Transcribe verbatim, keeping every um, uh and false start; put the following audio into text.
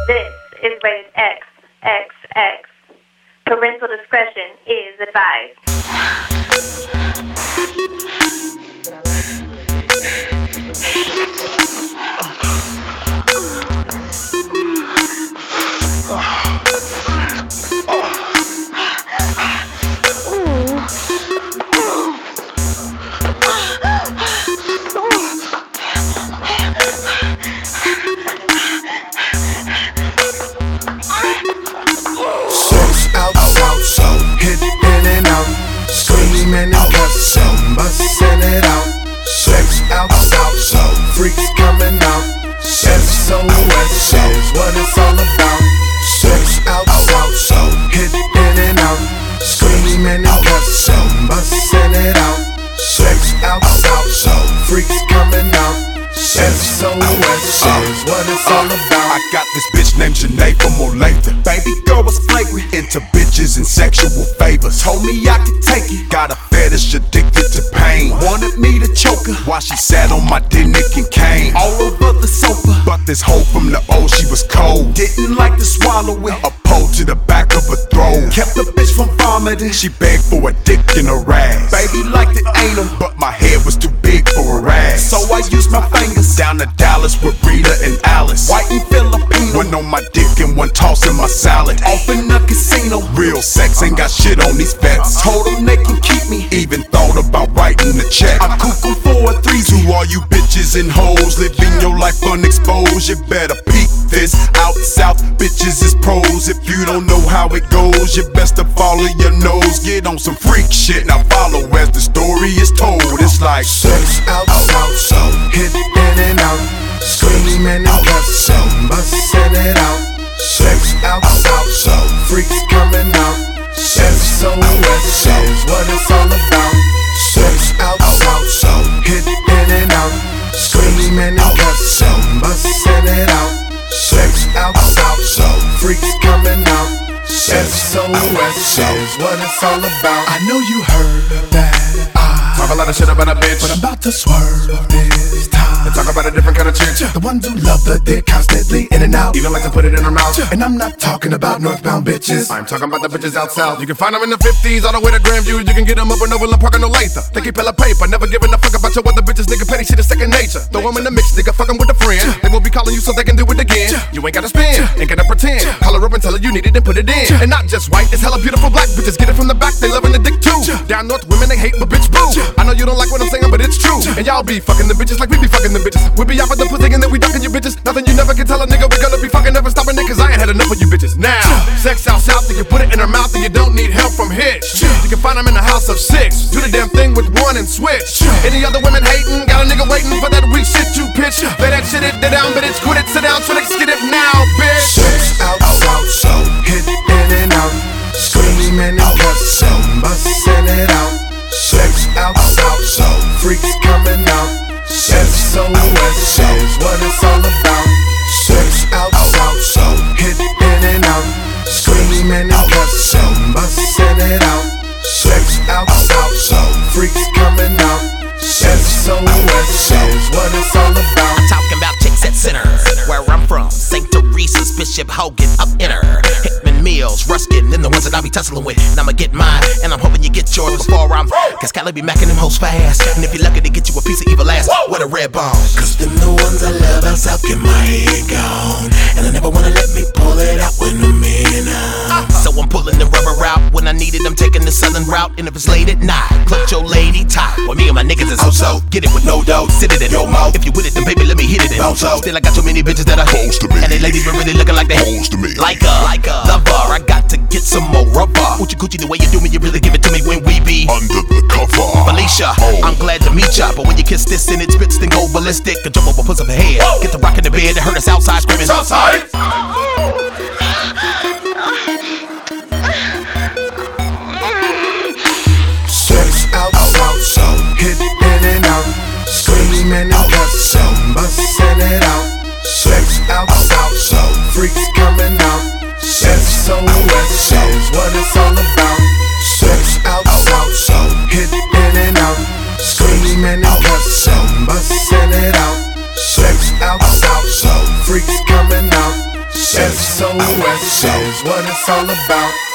This is rated X X X. Parental discretion is advised. Screaming and cussing, busting it out. Sex out, out, so freaks coming out. S O S is what it's all about. Sex out, out, so hitting and out. Screaming and cussing, busting it out. Sex out, out, so freaks coming out. S O S is what it's all about. I got this bitch named Janae from Olathe. Baby girl was flagrant, into bitches and sexual favors. Told me I could take it, got a fetish addicted to pain. Wanted me to choke her while she sat on my dick and came all over the sofa. But this hoe from the O, she was cold. Didn't like to swallow it, a pole to the back of her throat. Kept the bitch from vomiting, she begged for a dick in her ass. Baby liked it anal, but my head was too big for her ass. So I used my fingers down to Dallas with Rita and Alice. White and Filipino, one on my dick and one tossing my salad. Off in the casino, real sex ain't got shit on these vets. Told them they can keep me, even thought about writing the check. I'm cooking for a three to all you bitches and hoes living your life unexposed. You better peek this. Out south, bitches is pros. If you don't know how it goes, you best to follow your nose. Get on some freak shit, now follow as the story is told. It's like sex out, out, so hitting and out. Screaming and cussing, busting it out. Sex out, out, so freaks coming out. S O S is what it's all about. Sex out, out, so hitting and out. Screaming and cussing, busting it out. Sex out, out, so freaks coming out. S O S is what it's all about. I know you heard that I talk a lot of shit about a bitch, but I'm about to swerve this time. And talk about a different kind of chick, the ones who love the dick constantly in and out, even like to put it in her mouth. And I'm not talking about northbound bitches, I'm talking about the bitches out south. You can find them in the fifties, all the way to Grandview. You can get them up and over in Park and Olathe. They keep hella paper, never giving a fuck about your other bitches. Nigga, petty shit is second nature. Throw them in the mix, nigga, fuck them with a friend. They will be calling you so they can do it again. You ain't gotta spin, ain't gotta pretend. Call her up and tell her you need it and put it in. And not just white, it's hella beautiful black bitches. Get it from the back, they loving the dick too. Down north, women they hate, but bitch boo. I know you don't like what I'm saying, but it's true. And y'all be fucking the bitches like we be fucking the bitches. We be out with the pussy and then we ducking you bitches. Nothing you never can tell a nigga we gonna be fucking, never stopping it, cause I ain't had enough of you bitches. Now, sex out south, and you put it in her mouth and you don't need help from hitch. You can find them in the house of six. Do the damn thing with one and switch. Any other women hating, got a nigga waiting for that weak shit you pitch. Lay that shit it down, but it's quit it, sit down, so let's get it now, bitch. Sex out, out, so hitting and out. Screaming and cussing, busting it out. Sex out, out, so freaks coming out. S O S is what it's all about. Sex out, out, so hitting and out. Screaming and cussing, busting it out. Sex out, out, so freaks coming out. S O S is what it's all about. I'm talking about chicks at center, where I'm from. Saint Teresa's, Bishop Hogan, up in her. Hickman Mills, Ruskin, and the ones that I be tussling with. And I'ma get mine, and I'm hoping you get yours before I'm. Cause Cali be macking them hoes fast. And if you're lucky to get you a piece of evil ass with a red bone. Cause them the ones I love, else I'll get my head gone. And I never wanna let me pull it out when I'm in out. So I'm pulling the rubber out. When I need it, I'm taking the southern route. And if it's late at night, clutch your lady tight. Well, me and my niggas is so get it with no dough, sit it in your mouth. If you with it, then baby, let me hit it in. Bounce out. Still I got so many bitches that are close to me. And they ladies been really looking like they close to me. Like a, like a lover, I got to get some more rubber. Hoochie coochie, the way you do me, you really give it to me when we be under the cover. Felicia, oh. I'm glad to meet ya. But when you kiss this and it spits, then go ballistic. Can jump over, puss up her head. Whoa. Get the rock in the bed and hurt us outside screaming Southside. Sex out, out, so hitting and out. Screaming and cussing, busting it out. Sex out, out, so freaks coming out. S O S is what it's all about. Sex out, out, so hitting and out. Screaming and cussing, busting it out. Sex out, out, so freaks coming out. S S O S is what it's all about.